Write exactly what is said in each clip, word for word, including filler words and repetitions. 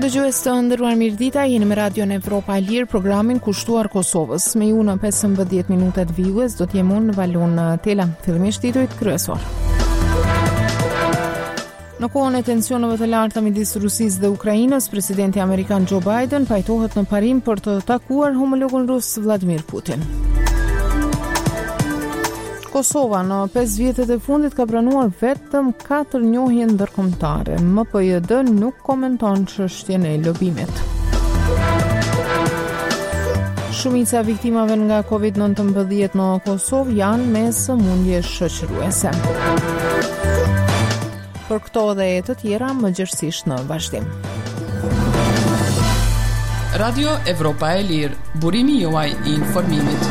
Dëgjues të nderuar, mirëdita, jeni me Radion Evropa e Lirë, programin kushtuar Kosovës. Me ju në pesëmbëdhjetë minutat vijues do të jem unë në valun Tela. Fillimisht titujt kryesor. Në kohën e tensioneve të larta midis Rusisë dhe Ukrainës, presidenti amerikan Joe Biden pajtohet në Parim për të takuar homologun rus Vladimir Putin. Kosova në pesë vjetët e fundit ka pranuar vetëm katër njohje ndërkombëtare. M P J D nuk komenton çështjen e lobimit. Shumica viktimave nga covid nëntëmbëdhjetë në Kosovë janë me sëmundje shoqëruese. Për këto dhe e të tjera më gjithësisht në vazhdim. Radio Evropa e Lirë, burimi juaj i informimit.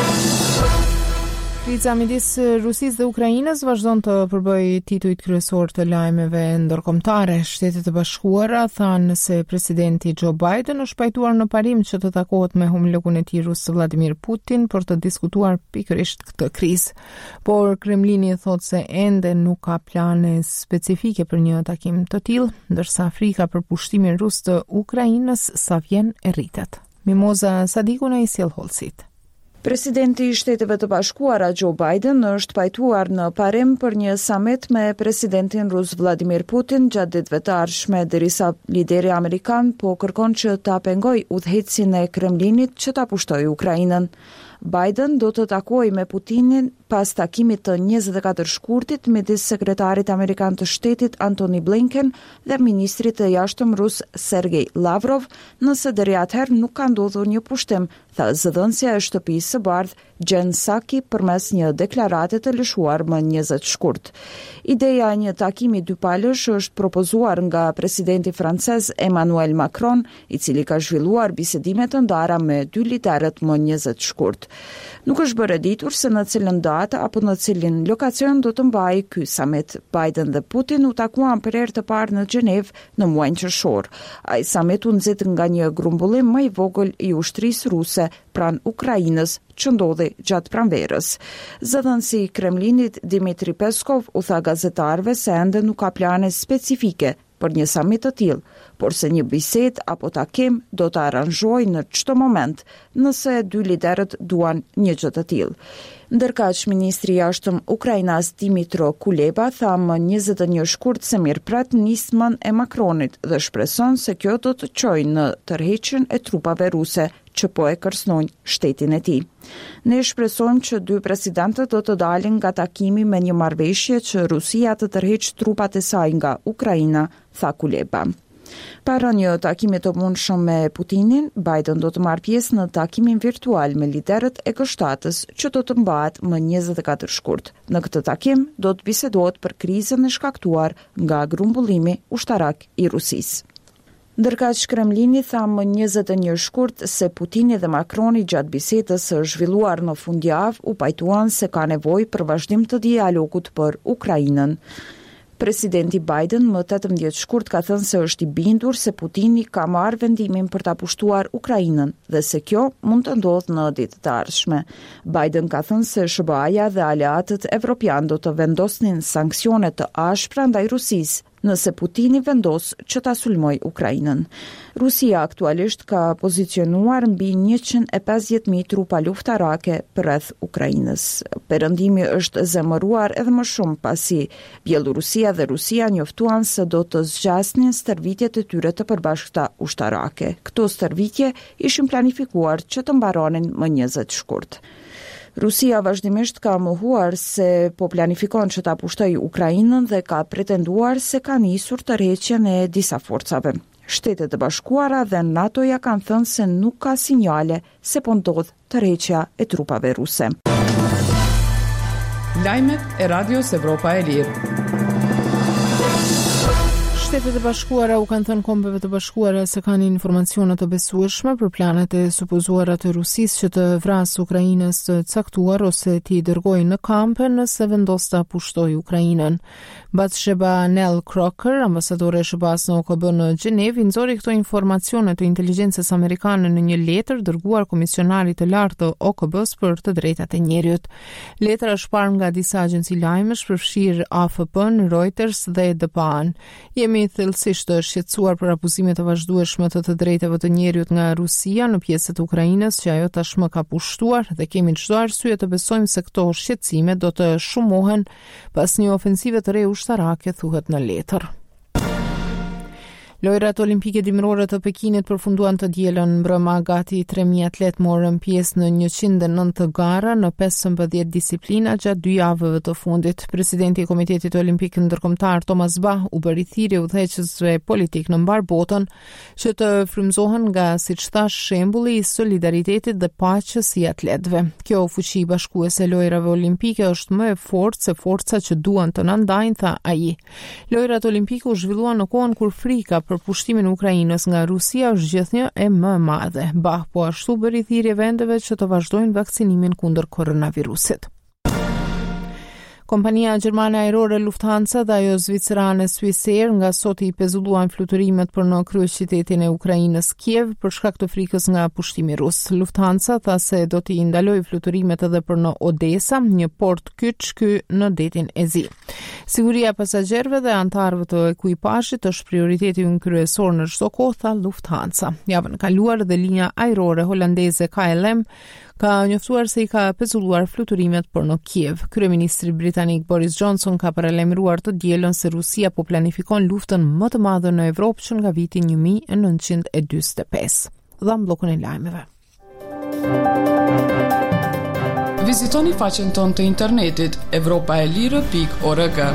Kriza midis Rusisë dhe Ukrainës vazhdon të përbëjë titujt kryesor të lajmeve ndërkombëtare. Shtetet e Bashkuara thanë se presidenti Joe Biden është pajtuar në Parim që të takohet me homologun e tij rus Vladimir Putin për të diskutuar pikërisht këtë krizë. Por Kremlini thotë se ende nuk ka plane specifike për një takim të tillë, ndërsa frika për pushtimin rus të Ukrainës sa vjen e rritet. Mimoza Sadiku në i sjell holësit. Presidenti i Shteteve të Bashkuara Joe Biden është pajtuar në Parim për një summit me presidentin rus Vladimir Putin gjatë ditëve të ardhshme, derisa lideri amerikan po kërkon që ta pengojë udhëheqësin e Kremlinit që ta pushtojë Ukrainën. Biden do të takojë me Putinin pas takimit të njëzet e katër shkurtit midis sekretarit amerikan të shtetit Antony Blinken dhe ministrit të jashtëm rus Sergej Lavrov, nëse deri atëherë nuk ka ndodhur një pushtim, tha zëdhënësja e shtëpisë së bardhë Jen Psaki përmes një deklarate të lëshuar më njëzet shkurt. Ideja e një takimi dypalësh është propozuar nga presidenti francez Emmanuel Macron, i cili ka zhvilluar bisedime të ndara me dy liderët më njëzet shkurt. Nuk është bërë ditur se në cilën datë apo në cilin lokacion do të mbajë ky summit. Biden dhe Putin u takuan për herë të parë në Gjenevë në muajin qershor. Ai summit u nxit nga një grumbullim më i vogël i ushtrisë ruse pranë Ukrainës që ndodhi gjatë pranverës. Zëdhënësi i Kremlinit Dmitri Peskov u tha gazetarëve se ende nuk ka plane specifike për një summit të tillë, por se një bisedë apo takim do të aranzhohej në çdo moment nëse dy liderët duan një gjë të tillë. Ndërkaq ministri i jashtëm ukrainas Dmytro Kuleba tha më njëzet e një shkurt se mirëpret nismën e Macronit dhe shpreson se kjo do të çojë në tërheqjen e trupave ruse që po e kërcënojnë shtetin e tij. Ne shpresojmë që dy presidentët do të dalin nga takimi me një marrëveshje që Rusia të tërheqë trupat e saj nga Ukraina, tha Kuleba. Para një takimi të mundshëm me Putinin, Biden do të marrë pjesë në takimin virtual me liderët e G shtatës që do të mbahet më njëzet e katër shkurt. Në këtë takim do të bisedohet për krizën e shkaktuar nga grumbullimi ushtarak i Rusisë. Ndërkaq Kremlini tha më njëzet e një shkurt se Putini dhe Macroni gjatë bisedës së zhvilluar në fundjavë u pajtuan se ka nevojë për vazhdim të dialogut për Ukrainën. Presidenti Biden më tetëmbëdhjetë shkurt ka thënë se është i bindur se Putini ka marrë vendimin për ta pushtuar Ukrainën dhe se kjo mund të ndodhë në ditët e ardhshme. Biden ka thënë se S B A-ja dhe aleatët evropian do të vendosnin sanksione të ashpra ndaj Rusisë nëse Putini vendos që ta sulmoj Ukrainën. Rusia aktualisht ka pozicionuar mbi njëqind e pesëdhjetë mijë trupa luftarake përreth Ukrainës. Perëndimi është zemëruar edhe më shumë pasi Bielorusia dhe Rusia njoftuan se do të zgjasnin stërvitjet e tyre të përbashkëta ushtarake. Këto stërvitje ishin planifikuar që të mbaronin më njëzet shkurt. Rusia vazhdimisht ka mohuar se po planifikon që ta pushtojë Ukrainën dhe ka pretenduar se ka nisur tërheqjen e disa forcave. Shtetet e Bashkuara dhe NATO-ja kanë thënë se nuk ka sinjale se po ndodh tërheqja e trupave ruse. Lajmet e Radios Evropa e Lirë. Shtetet e Bashkuara u kanë thënë Kombeve të Bashkuara se kanë informacione të besueshme për planet e supozuara të Rusisë që të vrasë Ukrainës të caktuar ose t'i dërgojë në kampe nëse vendos ta pushtojë Ukrainën. Batsheba Nell Crocker, ambasadore e S B A-s në O K B në Gjenevë, nxori këto informacione të inteligjencës amerikane në një letër dërguar komisionarit të lartë të O K B-s për të drejtat e njerëzit. Letra është parë nga disa agjenci lajmesh, përfshirë A F P-n, Reuters dhe D P A-n. Jemi Putini thellësisht të shqetësuar për abuzimet e vazhdueshme të të drejtave të njerëzit nga Rusia në pjesët e Ukrainës që ajo tashmë ka pushtuar dhe kemi çdo arsye të besojmë se këto shqetësime do të shumohen pas një ofensive të re ushtarake, thuhet në letër. Lojrat olimpike dimrore të Pekinit përfunduan të dielën mbrëma, gati tre mijë atlet morën pjesë në njëqind e nëntë gara në pesëmbëdhjetë disiplina gjatë dy javëve të fundit. Presidenti i Komitetit Olimpik Ndërkombëtar Thomas Bach u bëri thirrje udhëheqësve politik në mbar botën që të frymëzohen nga, siç thash, shembulli i solidaritetit dhe paqes i atletëve. Kjo fuqi bashkuese e lojrave olimpike është më e fortë se forca që duan të na ndajnë, tha ai. Lojrat olimpike u zhvilluan në kohën kur frika për pushtimin e Ukrainës nga Rusia është gjithnjë e më e madhe. Bach po ashtu bëri thirrje vendeve që të vazhdojnë vaksinimin kundër koronavirusit. Kompania gjermane ajrore Lufthansa dhe ajo zvicerane Swissair nga sot i pezulluan fluturimet për në kryeqytetin e Ukrainës Kiev për shkak të frikës nga pushtimi rus. Lufthansa tha se do t'i ndalojë fluturimet edhe për në Odesa, një port kyç ky në detin e Zi. Siguria e pasagerëve dhe anëtarëve të ekuipazhit është prioriteti ynë kryesor në çdo kohë, tha Lufthansa. Javën e kaluar dhe linja ajrore holandeze K L M ka njoftuar se i ka pezulluar fluturimet për në Kiev. Kryeministri britanik Boris Johnson ka paralajmëruar të dielën se Rusia po planifikon luftën më të madhe në Evropë që nga viti një mijë e nëntëqind e dyzet e pesë. Dha bllokun e lajmeve. Vizitoni faqen tonë të internetit europa e lirë pikë org.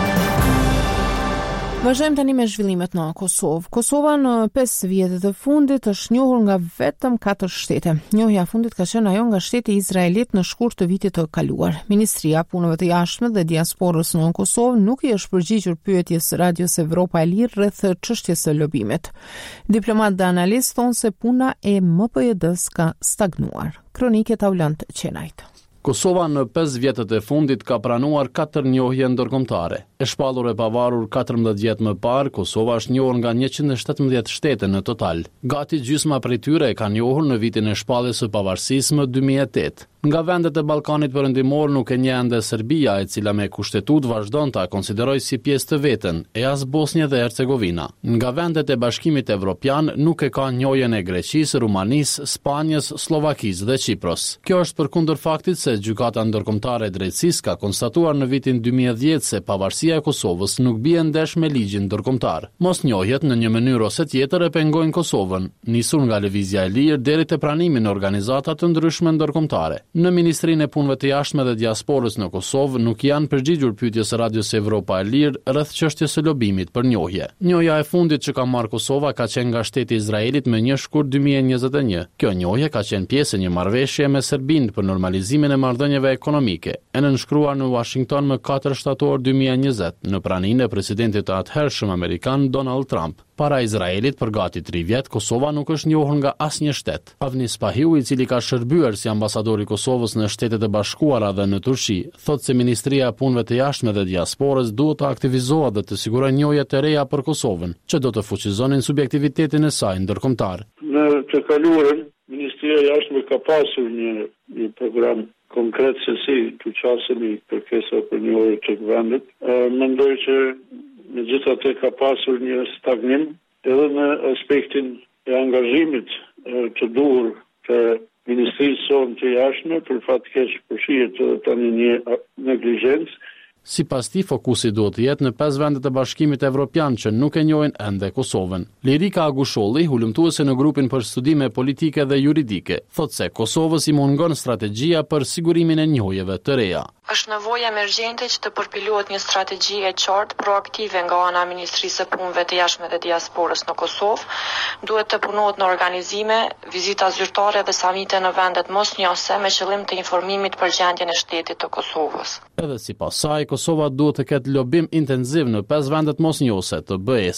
Vazhdojmë tani me zhvillimet në Kosovë. Kosova në pesë vjetët e fundit është njohur nga vetëm katër shtete. Njohja e fundit ka qenë ajo nga shteti izraelit në shkurt të vitit të kaluar. Ministria e Punëve të Jashtme dhe Diasporës në Kosovë nuk i është përgjigjur pyetjes së Radios Evropa e Lirë rreth çështjes së lobimit. Diplomat dhe analistë thonë se puna e M P J D-s ka stagnuar. Kronike Taulant Qenajt. Kosova në pesë vjetët e fundit ka pranuar katër njohje ndërkombëtare. E shpallur e pavarur katërmbëdhjetë vjet më parë, Kosova është njohur nga njëqind e shtatëmbëdhjetë shtete në total. Gati gjysma prej tyre e ka njohur në vitin e shpalljes së pavarësisë më dy mijë e tetë. Nga vendet e Ballkanit Perëndimor nuk e njeh ende Serbia, e cila me kushtetut vazhdon ta konsideroj si pjesë të veten, e as Bosnia dhe Hercegovina. Nga vendet e Bashkimit Evropian nuk e ka njohjen e Greqisë, Rumanisë, Spanjës, Slovakisë dhe Çipros. Kjo është përkundër faktit se Gjykata Ndërkombëtare e Drejtësisë ka konstatuar në vitin dy mijë e dhjetë se pavarësia e Kosovës nuk bie ndesh me ligjin ndërkombëtar. Mosnjohjet në një mënyrë ose tjetër e pengojnë Kosovën, nisur nga lëvizja e lirë deri te pranimi në organizata të ndryshme ndërkombëtare. Në Ministrinë e Punëve të Jashtme dhe Diasporës në Kosovë nuk janë përgjigjur pyetjes së Radios Evropa e Lirë rreth çështjes së lobimit për njohje. Njohja e fundit që ka marrë Kosova ka qenë nga shteti i Izraelit me një shkurt dy mijë e njëzet e një. Kjo njohje ka qenë pjesë e një marrëveshje me Serbinë për normalizimin e marrëdhënieve ekonomike, e nënshkruar në Washington më katër shtator dy mijë e njëzet në praninë e presidentit të atëhershëm amerikan Donald Trump. Para Izraelit për gati tri vjet, Kosova nuk është njohur nga asnjë shtet. Avni Spahiu, i cili ka shërbyer si ambasador i Kosovës në Shtetet e Bashkuara dhe në Turqi, thotë se Ministria e Punëve të Jashtme dhe Diasporës duhet të aktivizohet dhe të sigurojë njohje të reja për Kosovën, që do të fuqizonin subjektivitetin e saj ndërkombëtar. Në të kaluarën, Ministria e Jashtme ka pasur një, një program konkret se si të qasemi kërkesa për njohje të vendit. Mendoj që megjithatë ka pasur një stagnim edhe në aspektin e angazhimit të duhur të Ministrisë sonë të Jashtme, për fat keq përshihet edhe tani një neglizhencë. Sipas tij, fokusi duhet të jetë në pesë vendet e Bashkimit Evropian që nuk e njohin ende Kosovën. Lirika Agusholli, hulumtuese në grupin për studime politike dhe juridike, thotë se Kosovës i mungon strategjia për sigurimin e njohjeve të reja. Është nevojë emergjente që të përpilohet një strategji e qartë proaktive nga ana e Ministrisë së Punëve të Jashtme dhe Diasporës në Kosovë. Duhet të punohet në organizime, vizita zyrtare dhe samite në vendet mosnjose me qëllim të informimit për gjendjen e shtetit të Kosovës. Edhe sipas saj, Kosova duhet të ketë lobim intensiv në pesë vendet mosnjose të B E S.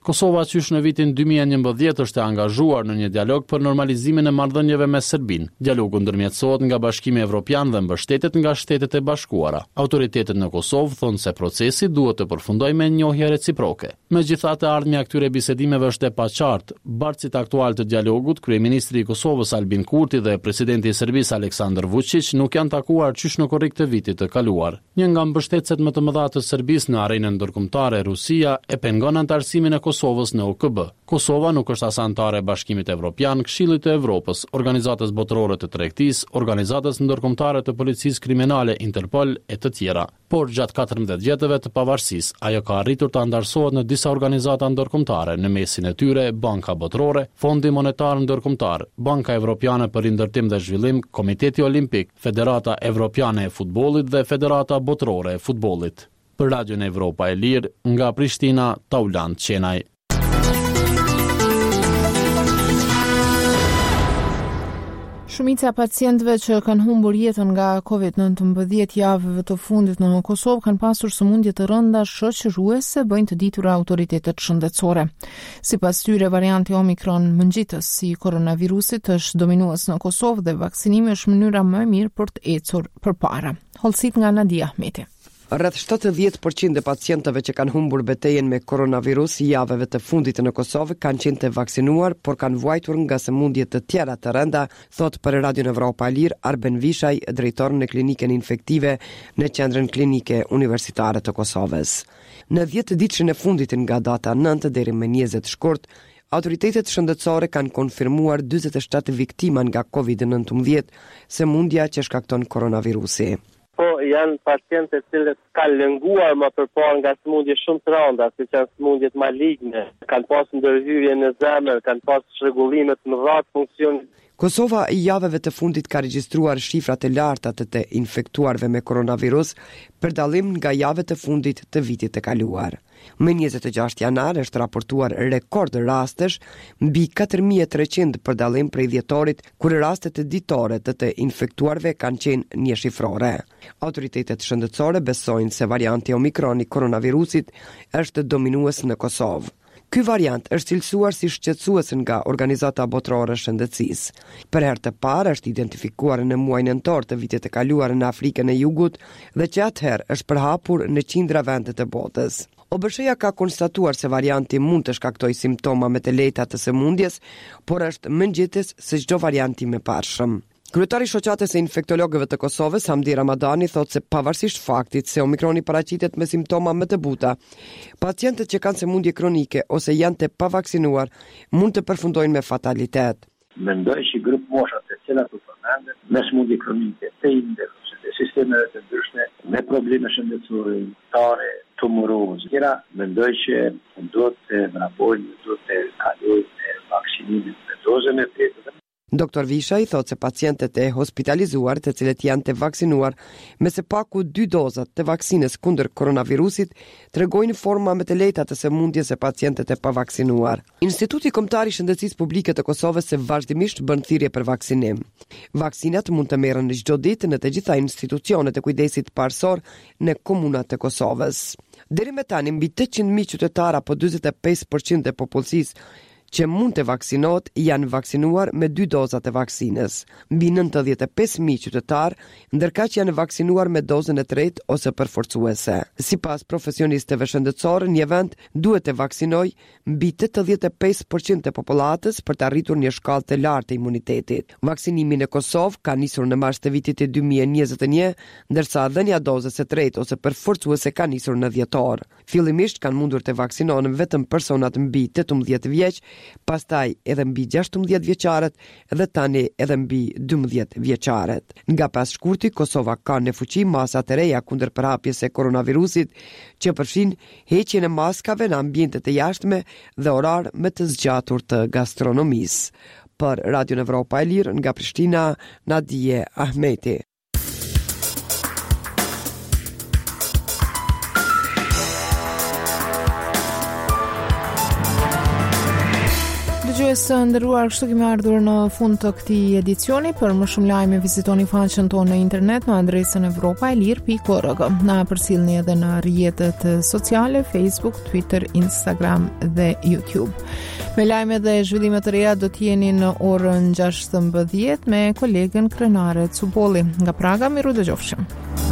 Kosova qysh në vitin dy mijë e njëmbëdhjetë është e angazhuar në një dialog për normalizimin e marrëdhënieve me Serbinë. Dialogu ndërmjetësohet nga Bashkimi Evropian dhe mbështetet nga Shtetet e Bashkuara. Autoritetet në Kosovë thonë se procesi duhet të përfundojë me njohje reciproke. Megjithatë, ardhmja e këtyre bisedimeve është e paqartë. Bartësit aktual të dialogut, kryeministri i Kosovës Albin Kurti dhe presidenti i Serbisë Aleksandar Vučić nuk janë takuar qysh në korrik të vitit të kaluar. Një nga mbështetësit më të mëdha të Serbisë në arenën ndërkombëtare, Rusia, e pengon antarësimin e Kosovës në O K B. Kosova nuk është as antare e Bashkimit Evropian, Këshillit të Evropës, Organizatës Botërore të Tregtisë, Organizatës Ndërkombëtare të Policisë Kriminale Interpol e të tjera. Por gjatë katërmbëdhjetë vjetëve të pavarësisë, ajo ka arritur të andarësohet në disa organizata ndërkombëtare, në mesin e tyre Banka Botërore, Fondi Monetar Ndërkombëtar, Banka Evropiane për Rindërtim dhe Zhvillim, Komiteti Olimpik, Federata Evropiane e Futbollit dhe Federata Botërore e Futbollit. Për Radion Evropa e Lirë, nga Prishtina, Taulant Qenaj. Shumica pacientëve që kanë humbur jetën nga kovid nëntëmbëdhjetë javëve të fundit në Kosovë kanë pasur sëmundje të rënda shoqëruese, bëjnë të ditura autoritetet shëndetësore. Sipas tyre, varianti Omikron mëngjitës si koronavirusit është dominues në Kosovë dhe vaksinimi është mënyra më e mirë për të ecur përpara. Hollësit nga Nadia Ahmeti. Rreth shtatëdhjetë përqind e pacientëve që kanë humbur betejën me koronavirus javëve të fundit në Kosovë kanë qenë të vaksinuar, por kanë vuajtur nga sëmundje të tjera të rënda, thot për Radion Evropa e Lirë Arben Vishaj, drejtor në klinikën infektive në Qendrën Klinike Universitare të Kosovës. Në dhjetë ditëshin e fundit nga data nëntë deri me njëzet shkurt, autoritetet shëndetësore kanë konfirmuar dyzet e shtatë viktima nga kovid nëntëmbëdhjetë, sëmundja që shkakton koronavirusi. Po janë pacientë të cilët kanë lënguar më përpara nga sëmundje shumë të rënda, siç janë sëmundjet maligne, kanë pasur ndërhyrje në zemër, kanë pasur rregullime të mëdha të funksionit. Kosova i javëve të fundit ka regjistruar shifra të larta të të infektuarve me koronavirus për dallim nga javët të fundit të vitit të kaluar. Me njëzet e gjashtë janar është raportuar rekord rastesh mbi katër mijë e treqind për dallim prej dhjetorit, kur rastet ditore të të infektuarve kanë qenë një shifrore. Autoritetet shëndetësore besojnë se varianti Omikron i koronavirusit është dominues në Kosovë. Ky variant është cilësuar si shqetësues nga Organizata Botërore e Shëndetësisë. Për herë të parë është identifikuar në muajin nëntor të vitit të kaluar në Afrikën e Jugut dhe që atëherë është përhapur në qindra vende të botës. O B S H-ja ka konstatuar se varianti mund të shkaktojë simptoma më të lehta të sëmundjes, por është mëngjetës se çdo variant i mëparshëm. Kryetari i shoqatës së infektologëve të Kosovës, Hamdi Ramadani, thotë se pavarësisht faktit se Omikroni paraqitet me simptoma më të buta, pacientët që kanë sëmundje kronike ose janë të pavaksinuar mund të përfundojnë me fatalitet. Mendoj që grup moshat të cilat u përmendet me sëmundje kronike të index të sistemeve të ndryshme me probleme shëndetësore, tare, tumorozë, tjera, mendoj që duhet të vrapojnë, duhet të kalojnë vaksinimin me dozën e tretë. Doktor Vishaj thotë se pacientët e hospitalizuar të cilët janë të vaksinuar me së paku dy dozat të vaksinës kundër koronavirusit tregojnë forma më të lehta të sëmundjes se pacientët e pavaksinuar. Instituti Kombëtar i Shëndetësisë Publike të Kosovës se vazhdimisht bën thirrje për vaksinim. Vaksinat mund të merren çdo ditë në të gjitha institucionet e kujdesit parësor në komunat të Kosovës. Deri me tani mbi tetëqind mijë qytetar apo dyzet e pesë përqind e popullsisë që mund të vaksinohet janë vaksinuar me dy dozat e vaksinës. Mbi nëntëdhjetë e pesë mijë qytetar, ndërkaq janë vaksinuar me dozën e tretë ose përforcuese. Sipas profesionistëve shëndetësorë, një vend duhet të vaksinojë mbi tetëdhjetë e pesë përqind të popullatës për të arritur një shkallë të lartë të imunitetit. Vaksinimi në Kosovë ka nisur në mars të vitit dy mijë e njëzet e një, ndërsa dhënia dozës së tretë ose përforcuese ka nisur në dhjetor. Fillimisht kanë mundur të vaksinohen vetëm personat mbi tetëmbëdhjetë vjeç, pastaj edhe mbi gjashtëmbëdhjetë vjeçarët dhe tani edhe mbi dymbëdhjetë vjeçarët. Nga pas shkurti, Kosova ka në fuqi masa të reja kundër përhapjes së koronavirusit, që përfshin heqjen e maskave në ambientet e jashtme dhe orar më të zgjatur të gastronomisë. Për Radion Evropa e Lirë nga Prishtina, Nadije Ahmeti. Dëgjues së nderuar, kështu kemi ardhur në fund të këtij edicioni. Për më shumë lajme vizitoni faqen tonë në internet në adresën evropa e lirë pikë org. Na përcjellni edhe në rrjetet sociale Facebook, Twitter, Instagram dhe YouTube. Me lajme dhe zhvillime të reja do të jeni në orën gjashtëmbëdhjetë me kolegen Krenare Cupolli. Nga Praga, miru dëgjofshim.